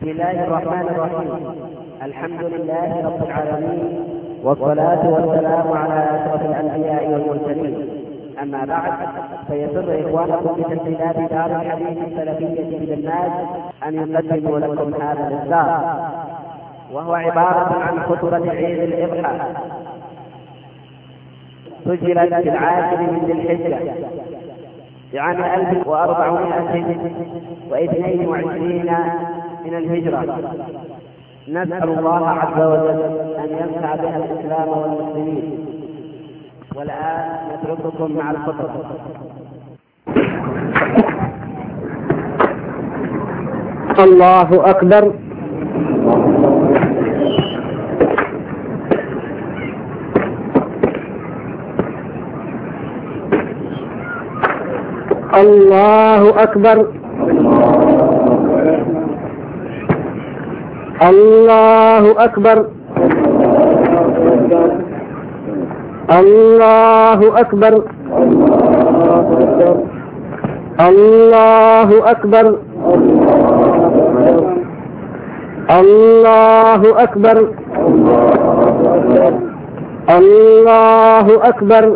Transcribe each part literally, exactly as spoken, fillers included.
بسم الله الرحمن الرحيم. الحمد لله رب العالمين، والصلاة والسلام على أشرف الأنبياء والمرسلين. أما بعد، فيسر إخوانكم بتسجيلات دار الحديث السلفية بالناس أن يقدموا لكم هذا الإصدار، وهو عبارة عن خطبة عيد الأضحى سجلت في العاشر من ذي الحجة في عام ألف وأربعمائة واثنين وعشرين من الهجرة. نسأل الله عز وجل أن ينفع بها الإسلام والمسلمين. والآن نترككم مع الخطبة. الله أكبر. الله أكبر. الله أكبر. الله أكبر. الله أكبر. الله أكبر. الله أكبر.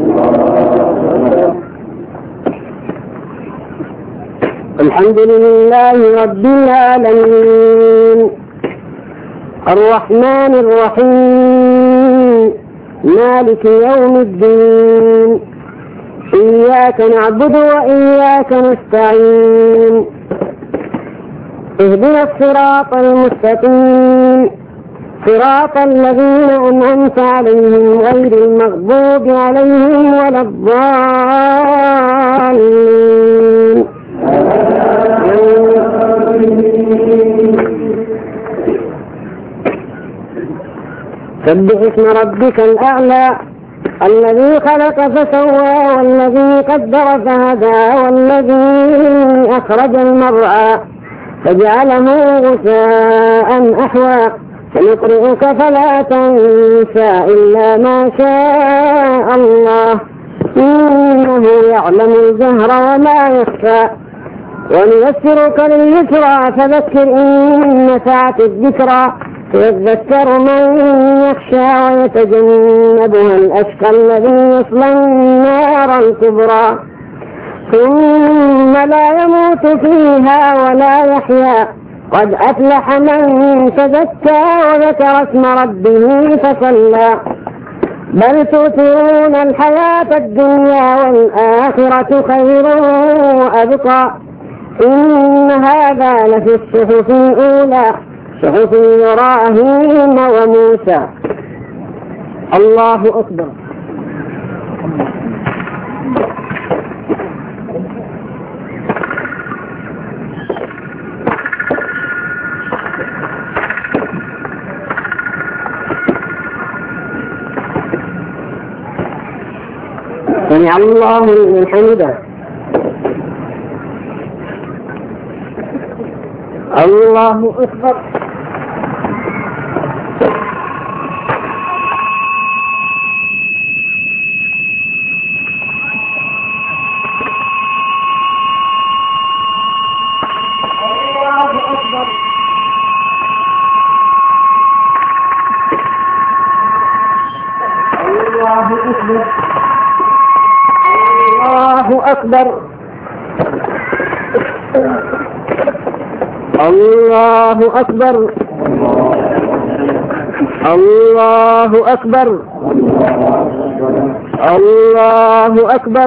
الحمد لله رب العالمين، الرحمن الرحيم، مالك يوم الدين، إياك نعبد وإياك نستعين، اهدنا الصراط المستقيم، صراط الذين أنعمت عليهم غير المغضوب عليهم ولا الضالين. سبح اسم ربك الأعلى، الذي خلق فسوى، والذي قدر فهدى، والذي أخرج المرعى فجعله غثاء أحوى. سنقرئك فلا تنسى إلا ما شاء الله، إنه يعلم الجهر وما يخفى. ونيسرك لليسرى، فذكر إن نفعت الذكرى، يذكر من يخشى ويتجنبها الأشقى الذي يصلى النار الكبرى، ثم لا يموت فيها ولا يحيا. قد أفلح من تزكى وذكر اسم ربه فصلى. بل تؤثرون الحياة الدنيا والآخرة خير وأبقى. إن هذا لفي الصحف الأولى، صحف إبراهيم وموسى. الله أكبر. سمع الله لمن حمده. الله أكبر. أكبر. الله أكبر. الله أكبر. الله أكبر.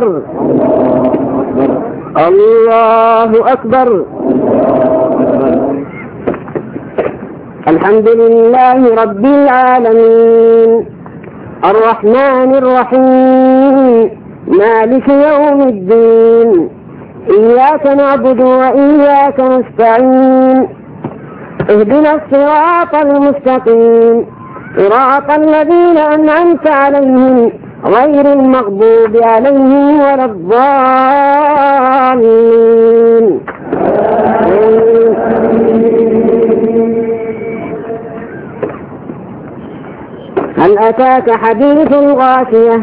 الله أكبر. الحمد لله رب العالمين، الرحمن الرحيم، مالك يوم الدين، إياك نعبد وإياك نستعين، اهدنا الصراط المستقيم، صراط الذين أنعمت عليهم غير المغضوب عليهم ولا الضالين. هل أتاك حديث الغاشية؟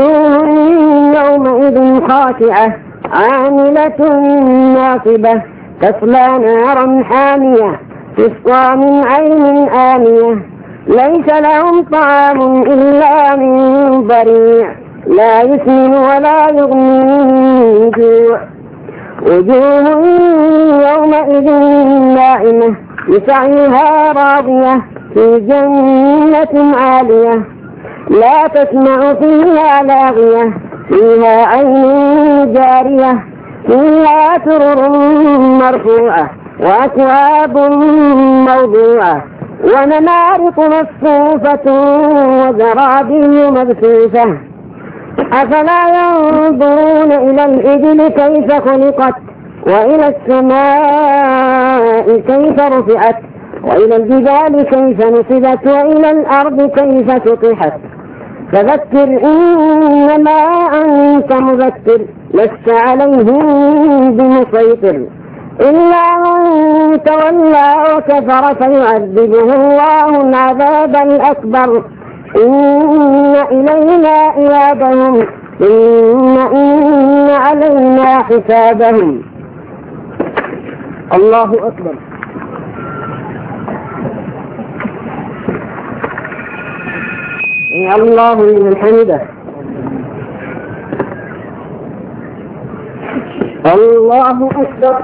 وجوه يومئذ خاشعة عاملة ناصبة تصلى نارا حامية تسقى من عين آنية ليس لهم طعام إلا من ضريع لا يسمن ولا يغني من جوع وجوه يومئذ ناعمة لسعيها راضية في جنة عالية لا تسمع فيها لاغية فيها عين جارية فيها سرر مرفوعة وأكواب موضوعة ونمارق مصفوفة وزرابي مبثوثة أفلا ينظرون إلى الإبل كيف خلقت وإلى السماء كيف رفعت وإلى الجبال كيف نصبت وإلى الأرض كيف سطحت فذكر إنما أنت مذكر لست عليهم بمسيطر إلا من تولى وكفر فيعذبه الله العذاب الأكبر إن إلينا إيابهم ثم إن علينا حسابهم. الله أكبر. الله لمن حمده. الله أكبر.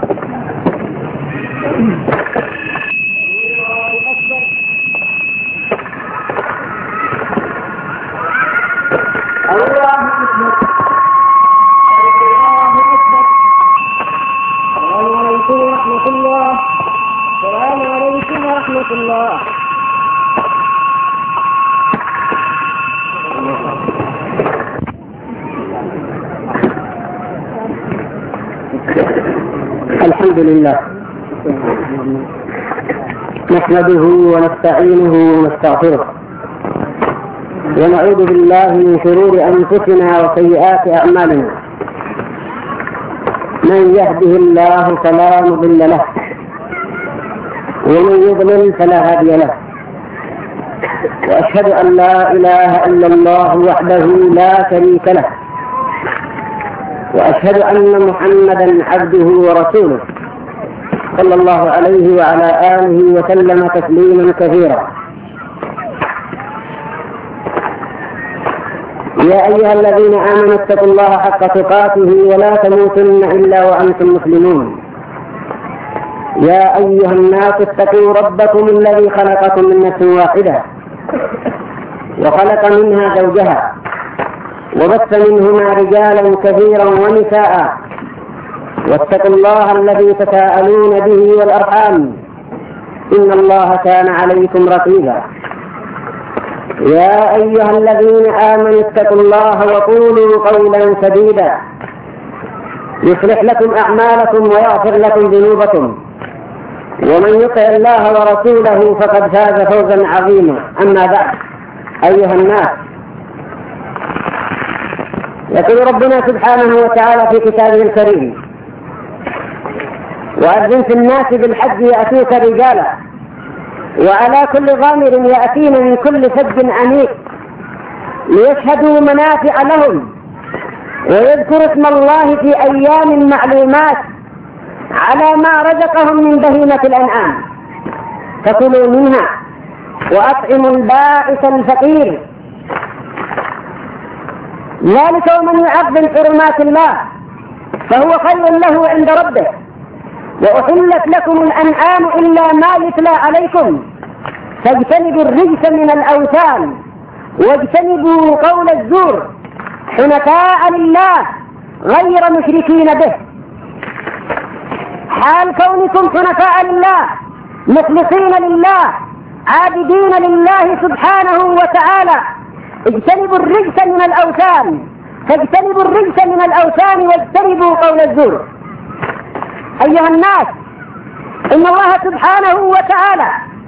الحمد لله نحمده ونستعينه ونستغفره ونعوذ بالله من شرور أنفسنا وسيئات أعمالنا من يهده الله فلا مضل له ومن يضلل فلا هادي له وأشهد أن لا إله إلا الله وحده لا شريك له وأشهد أن محمدا عبده ورسوله صلى الله عليه وعلى آله وسلم تسليما كثيرا. يا أيها الذين آمنوا اتقوا الله حق تقاته ولا تموتن إلا وأنتم مسلمون. يا أيها الناس اتقوا ربكم الذي خلقكم من نفس واحدة وخلق منها زوجها وبث منهما رجالا كثيرا ونساء واتقوا الله الذي تساءلون به والأرحام إن الله كان عليكم رقيبا. يا أيها الذين آمنوا اتقوا الله وقولوا قولا سديدا يصلح لكم أعمالكم ويغفر لكم ذنوبكم ومن يطع الله ورسوله فقد فاز فوزا عظيما. أما بعد أيها الناس يقول ربنا سبحانه وتعالى في كتابه الكريم وأذن في الناس بالحج يأتوك رجالا وعلى كل ضامر يأتين من كل فج عميق ليشهدوا منافع لهم ويذكروا اسم الله في أيام معلومات على ما رزقهم من بهيمة الأنعام فكلوا منها وأطعموا البائس الفقير ذلك ومن يعظم حرمات الله فهو خير له عند ربه. وأحلت لكم الأنعام إلا ما يتلى عليكم فاجتنبوا الرجس من الأوثان واجتنبوا قول الزور حنفاء لله غير مشركين به. حال كونكم حنفاء لله مخلصين لله عابدين لله سبحانه وتعالى اجتنبوا الرجس من الأوثان فاجتنبوا الرجس من الأوثان واجتنبوا قول الزور. أيها الناس إن الله سبحانه وتعالى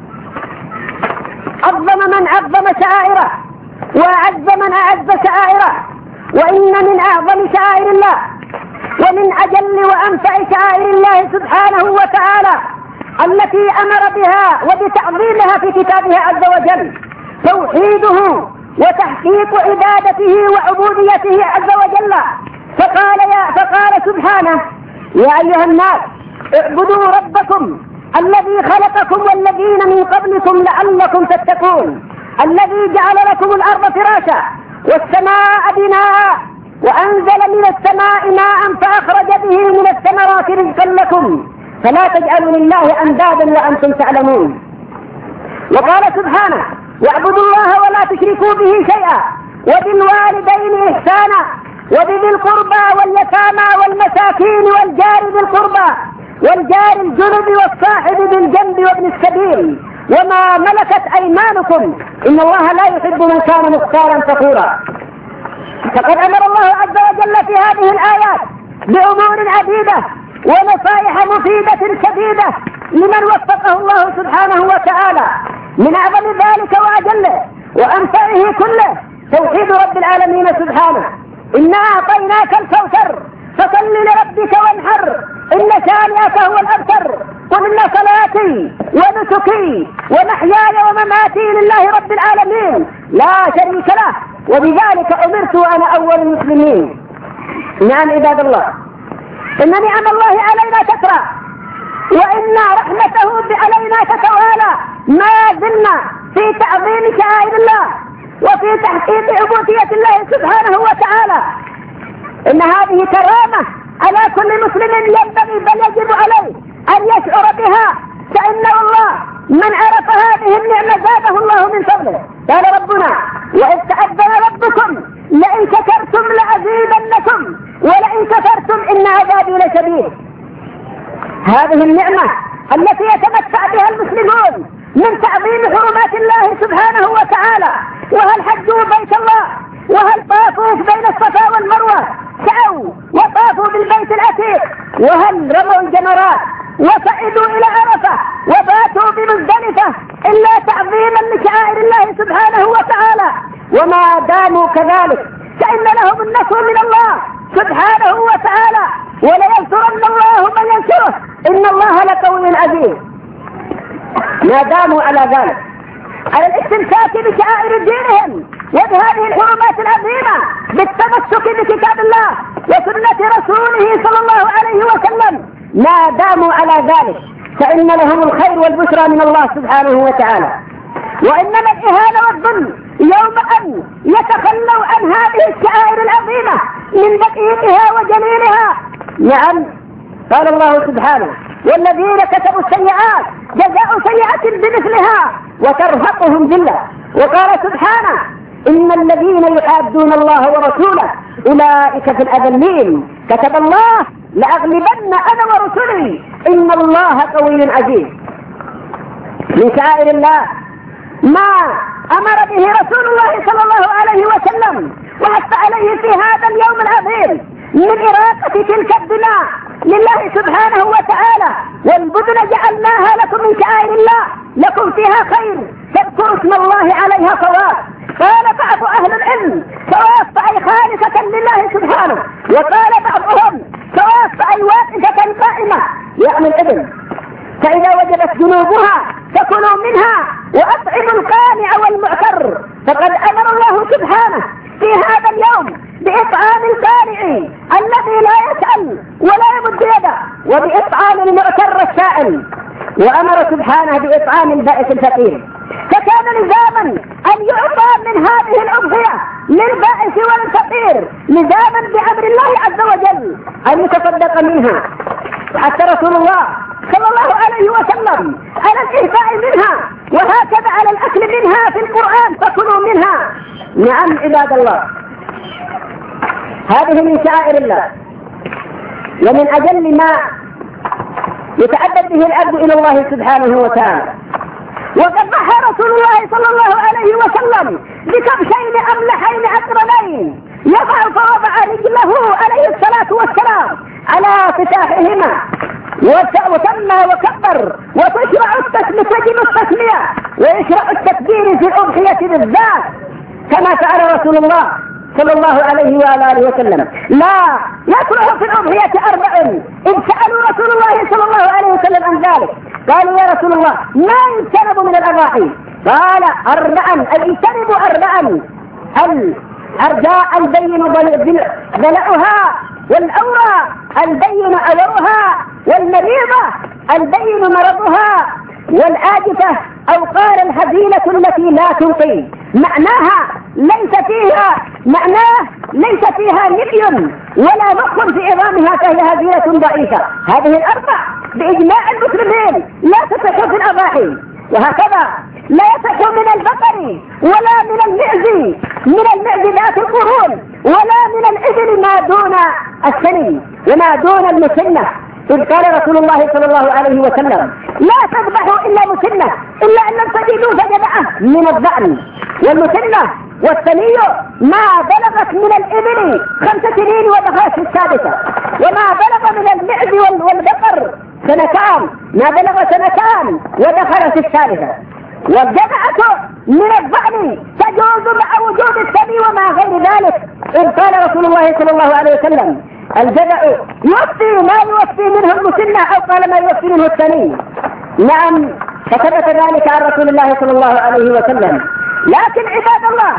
عظم من عظم شعائره وأعز من أعز شعائره وإن من أعظم شعائر الله ومن أجل وأنفع شعائر الله سبحانه وتعالى التي أمر بها وبتعظيمها في كتابه عز وجل توحيده وتحقيق عبادته وعبوديته عز وجل. فقال, يا فقال سبحانه يا أيها الناس اعبدوا ربكم الذي خلقكم والذين من قبلكم لعلكم تتقون الذي جعل لكم الأرض فراشا والسماء بناء وأنزل من السماء ماء فأخرج به من الثمرات رزقا لكم فلا تجعلوا لله أندادا وأنتم تعلمون. وقال سبحانه واعبدوا الله ولا تشركوا به شيئا وبالوالدين إحسانا وبذي القربى واليتامى والمساكين والجار ذي القربى والجار الجنب والصاحب بالجنب وابن السبيل وما ملكت أيمانكم إن الله لا يحب من كان مختالا فخورا. فقد أمر الله عز وجل في هذه الآيات بأمور عديدة ونصائح مفيدة شديدة لمن وفقه الله سبحانه وتعالى. من أعظم ذلك وأجله وأنفعه كله توحيد رب العالمين سبحانه. إنا أعطيناك الكوثر فصل لربك وانحر إن شانئك هو الأبتر. قل إن صلاتي ونسكي ومحياي ومماتي لله رب العالمين لا شريك له وبذلك أمرت وأنا أول المسلمين. نعم عباد الله إن نعم الله علينا كثرة وإن رحمته علينا تتوالى ما زلنا في تعظيم شعائر الله وفي تحقيق عبودية الله سبحانه وتعالى. إن هذه كرامة على كل مسلم ينبغي بل يجب عليه أن يشعر بها فإن الله من عرف هذه النعمة زاده الله من فضله. قال ربنا وإذ تأذن ربكم لئن شكرتم لأزيدنكم ولئن كفرتم إن عذابي لشديد. هذه النعمة التي يتمتع بها المسلمون من تعظيم حرمات الله سبحانه وتعالى وهل حجوا بيت الله وهل طافوا بين الصفا والمروة سعوا وطافوا بالبيت العتيق وهل رموا الجمرات وصعدوا إلى عرفة وباتوا بمزدلفة إلا تعظيما لشعائر الله سبحانه وتعالى. وما داموا كذلك فإن لهم النصر من الله سبحانه وتعالى ولينصرن الله من ينصره إن الله لقوي عزيز. ما داموا على ذلك على الاستمساك بشعائر دينهم وبهذه الحرمات العظيمة بالتمسك بكتاب الله وسنة رسوله صلى الله عليه وسلم ما داموا على ذلك فإن لهم الخير والبشرى من الله سبحانه وتعالى. وإنما الإهانة والظلم يوم أن يتخلوا عن هذه الشعائر العظيمة من دقيقها وجليلها. نعم قال الله سبحانه والذين كتبوا السيئات جزاء سيئة بمثلها وترهقهم ذلة. وقال سبحانه إن الذين يحادون الله ورسوله أولئك في الأذلين كتب الله لأغلبن أنا ورسلي إن الله قوي عزيز. من شعائر الله ما أمر به رسول الله صلى الله عليه وسلم وحث عليه في هذا اليوم العظيم من إراقة تلك الدماء لله سبحانه وتعالى. والبدن جعلناها لكم من شعائر الله لكم فيها خير فاذكروا اسم الله عليها صواب. قال بعض أهل العلم صواب أي خالصة لله سبحانه وقال بعضهم صواب أي واقفة قائمة يعني الإبل فإذا وجبت جنوبها فكلوا منها وأطعموا القانع والمعتر. فقد أمر الله سبحانه في هذا اليوم بإطعام القانع الذي لا يسأل ولا يمد يده وبإطعام المعتر السائل وأمر سبحانه بإطعام البائس الفقير. فكان لزاما أن يعطى من هذه الأضحية للبائس والفقير لزاما بأمر الله عز وجل أن يتصدق منها. حتى رسول الله صلى الله عليه وسلم على الإهفاء منها وهكذا على الأكل منها في القرآن فكلوا منها. نعم عباد الله هذه من شعائر الله ومن أجل ما يتعبد به العبد إلى الله سبحانه وتعالى. وقد ضحى رسول الله صلى الله عليه وسلم بكبشين أملحين أقرنين يضع فوضع رجله عليه الصلاة والسلام على فتاحهما وسمى وكبر وتشرع التسمية تجب التسمية ويشرع التكبير في الأضحية بالذات كما فعل رسول الله صلى الله عليه وآله وسلم. لا يكره في الأضحية أربع إن سألوا رسول الله صلى الله عليه وسلم عن ذلك قالوا يا رسول الله ما يجتنب من الأضاحي؟ قال أربعا أي اجتنبوا أربعا الأرجاء البين ضلعها والأورى البين أورها والمريضة البين مرضها، والآجفة أو قال الهزيلة التي لا تنقي، معناها ليس فيها معناه ليس فيها نقي ولا مخ في عظامها، فهي هزيلة ضعيفة. هذه الأربع بإجماع المسلمين لا تصح في الأضاحي. وهكذا لا يصح من البقر ولا من المعز من المعز ذات القرون ولا من الإبل ما دون السني وما دون المسنة. إذ قال رسول الله صلى الله عليه وسلم: لا تذبحوا إلا مسنة، إلا أن لم تجدوا فجدعة من الضأن، والمسنة والسني ما بلغت من الإبل خمس سنين ودخلت في السادسة، وما بلغ من المعز والبقر سنتان ما بلغ سنتان ودخل في الثالثة. والجدعة من الضأن تجوز مع وجود السني وما غير ذلك. إذ قال رسول الله صلى الله عليه وسلم: الجدع يوفي ما يوفي منه المسنة، أو قال ما يوفي منه السني. نعم، فثبت ذلك عن رسول الله صلى الله عليه وسلم. لكن عباد الله،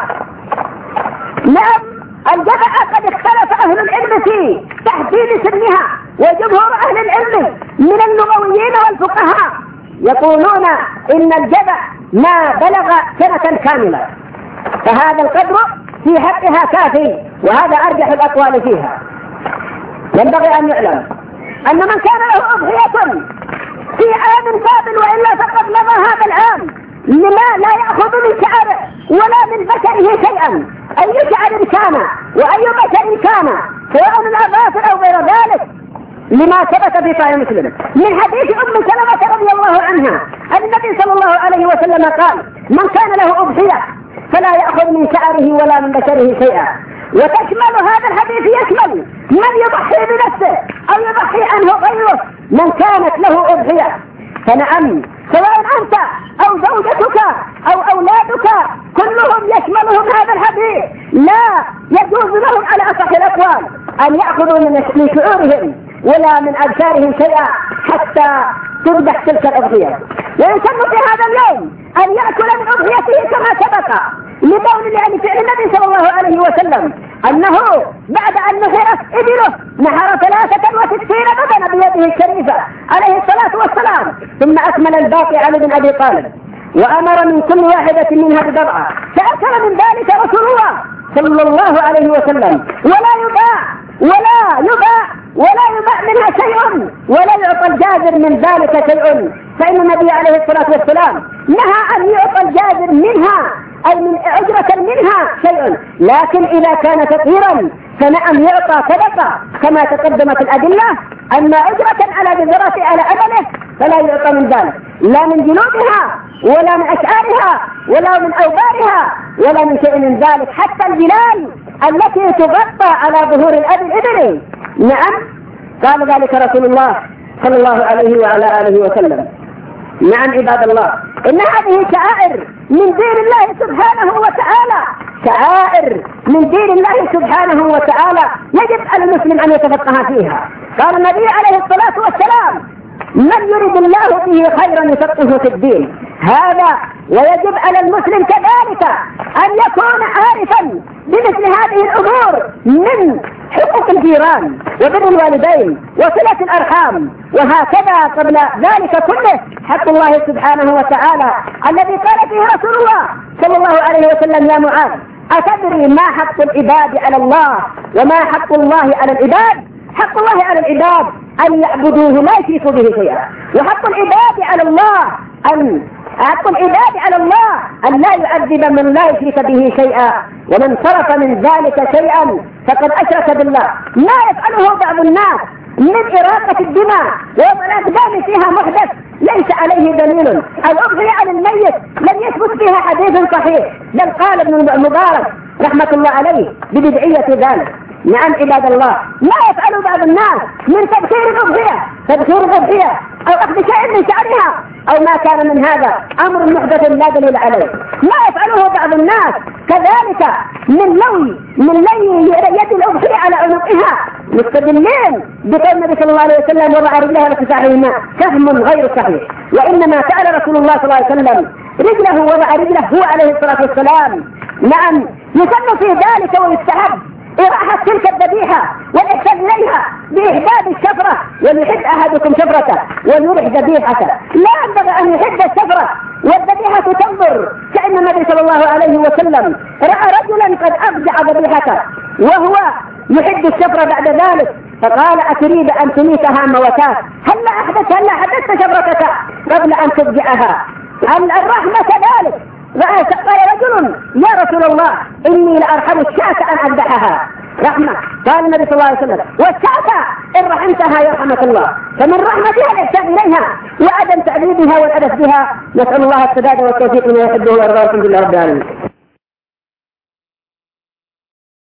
نعم الجدع قد اختلف أهل العلم في تحديد سنها، وجمهور أهل العلم من اللغويين والفقهاء يقولون إن الجدع ما بلغ سنة كاملة، فهذا القدر في حقها كافي، وهذا أرجح الأقوال فيها. ينبغي أن يعلم أن من كان له أضحية في عام قابل وإلا فقد مضى هذا العام، لما لا يأخذ من شعره ولا من بشره شيئا، أي شعر كان وأي بشر كان، سواء الأظافر أو غير ذلك، لما ثبت في صحيح مسلم من حديث أم سلمة رضي الله عنها أن النبي صلى الله عليه وسلم قال: من كان له أضحية فلا يأخذ من شعره ولا من بشره شيئا. وتشمل هذا الحديث يشمل من يضحي بنفسه أو يضحي عنه غيره، من كانت له أضحية. فنعم، سواء أنت أو زوجتك أو أولادك كلهم يشملهم هذا الحديث، لا يجوز لهم على أصح الأقوال أن يأخذوا من شعورهم ولا من أبشارهم شيئا حتى تذبح تلك الأضحية. ويسن في هذا اليوم أن يأكل من أضحيته كما سبق، لقول يعني فعل النبي صلى الله عليه وسلم أنه بعد أن نحرت إبله نحر ثلاثة وستين بدنة بيده الشريفة عليه الصلاة والسلام، ثم أكمل الباقي علي بن أبي طالب، وأمر من كل واحدة منها بضرعة، فأكل من ذلك رسول الله صلى الله عليه وسلم، ولا يباع ولا يباع ولا يباع منها شيء، ولا يعطى الجازر من ذلك شيء، فإن النبي عليه الصلاة والسلام نهى أن يعطى الجازر منها أي من أجرة منها شيء، لكن إذا كان فقيرا فنعم يعطى صدقة كما تقدمت الأدلة. أما أجرة على بذرة على أمله فلا يعطى من ذلك، لا من جلودها ولا من أشعارها ولا من أوبارها ولا من شيء من ذلك، حتى البلال التي تغطى على ظهور الأب الإبل. نعم، قال ذلك رسول الله صلى الله عليه وعلى آله وسلم. نعم عباد الله، إن هذه شعائر من دين الله سبحانه وتعالى، شعائر من دين الله سبحانه وتعالى يجب على المسلم أن يتفقه فيها. قال النبي عليه الصلاة والسلام: من يريد الله به خيرا يفقهه في الدين. هذا ويجب على المسلم كذلك أن يكون عارفا بمثل هذه الأمور من حقوق الجيران وبر الوالدين وصلة الأرحام، وهكذا قبل ذلك كله حق الله سبحانه وتعالى الذي قال فيه رسول الله صلى الله عليه وسلم: يا معاذ، أتدري ما حق العباد على الله وما حق الله على العباد؟ حق الله على العباد أن يعبدوه لا يشركوا به شيئا، وحق العباد على الله أن حق العباد على الله أن لا يعذب من لا يشرك به شيئا، ومن صرف من ذلك شيئا فقد أشرك بالله. ما يفعله بعض الناس من إراقة الدماء ووضع الأقدام فيها محدث ليس عليه دليل، الأضحية على الميت لم يثبت فيها حديث صحيح، بل قال ابن المبارك رحمة الله عليه ببدعية ذلك. نعم عباد الله، ما يفعل بعض الناس من تبخير الأضحية تبخير الأضحية أو أخذ شيء من شعرها أو ما كان من هذا أمر محدث لا دليل عليه. ما يفعله بعض الناس كذلك من لوي من لي يد الأضحية على عنقها مستدلين بقول النبي صلى الله عليه وسلم: وضع رجلها لتساعدهما، فهم غير صحيح. وإنما فعل رسول الله صلى الله عليه وسلم رجله وضع رجله هو عليه الصلاة والسلام. نعم، يسن في ذلك ويستحب إراحة تلك الذبيحة والإحسان إليها بإحداد الشفرة، وليحد أحدكم شفرته وليرح ذبيحته. لا ينبغي أن يحد الشفرة والذبيحة تنظر، كأن النبي صلى الله عليه وسلم رأى رجلا قد أفجع ذبيحته وهو يحد الشفرة بعد ذلك، فقال أتريد أن تميتها موتات؟ هل أحدث هل حدثت شفرتك قبل أن تفجعها؟ الرحمة كذلك. قال رجل يا رسول الله إني لأرحم الشاة أن أذبحها، رحمة. قال النبي صلى الله عليه وسلم والشاة إن رحمتها يرحمك الله. فمن رحمتها الإحسان إليها وعدم تعذيبها والأدب بها. نسأل الله السداد والتوفيق لما يحبه ويرضاه. الحمد لله رب العالمين.